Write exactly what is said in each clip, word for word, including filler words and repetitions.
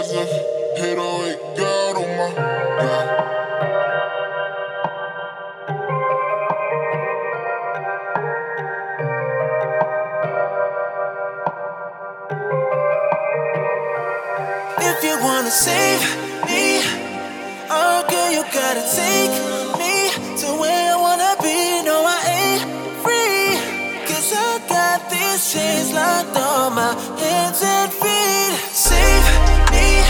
as if hate always got on my yeah. If you wanna save me, oh girl, you gotta take me to where I wanna be. No, I ain't free, cause I got these chains locked on my hands and feet. Save me,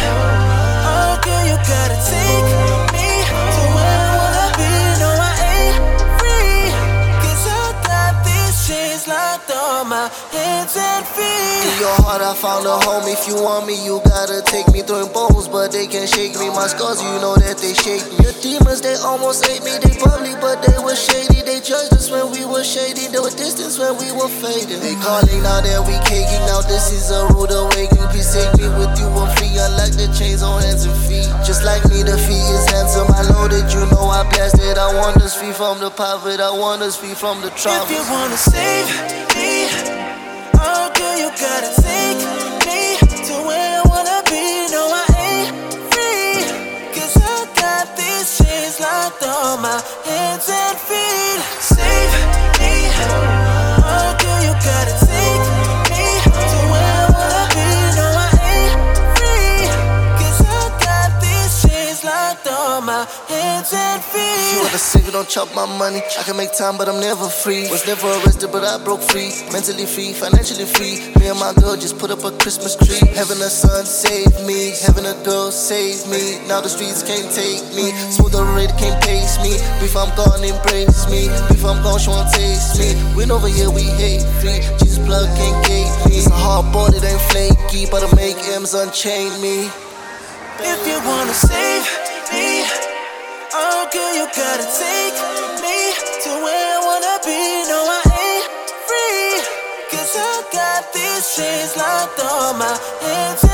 oh girl, you gotta take me to where I wanna be. No, I ain't free, cause I got these chains locked on my hands and feet. In your heart I found a home. If you want me, you gotta take me. Throwing bones, but they can't shake me. My scars, you know that they shake me. The demons, they almost ate me. They public, but they were shady. They judged us when we were shady. They were distance when we were fading. They calling now that we caking. Now this is a rude awakening. Please take me with you, I'm free. I like the chains on hands and feet. Just like me, the feet is handsome. I know that you know I blessed it. I want us free from the poverty. I want us free from the trauma. If you wanna save me, oh girl, you gotta take me to where I wanna be. No, I ain't free, cause I got these chains locked on my hands and feet. Save me, oh girl, you gotta take me to where I wanna be. No, I ain't free, cause I got these chains locked on my hands and feet. If you wanna save it, don't chop my money. I can make time, but I'm never free. Was never arrested, but I broke free. Mentally free, financially free. Me and my girl just put up a Christmas tree. Having a son saved me, having a girl saved me. Now the streets can't take me. Smooth already can't pace me. Before I'm gone, embrace me. Before I'm gone, she won't taste me. Win over here, we hate free. Jesus plug can't gate me. It's a hard board, it ain't flaky, but I make M's unchain me. If you wanna save me, oh girl, you gotta take me to where I wanna be. No, I ain't free, cause I got these chains locked on my hands.